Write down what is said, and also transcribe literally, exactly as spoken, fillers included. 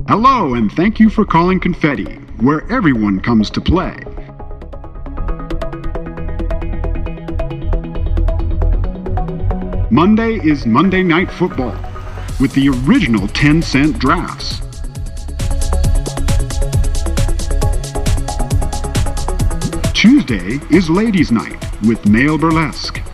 Hello, and thank you for calling Confetti, where everyone comes to play. Monday is Monday Night Football, with the original ten cent drafts. Tuesday is Ladies' Night with male burlesque.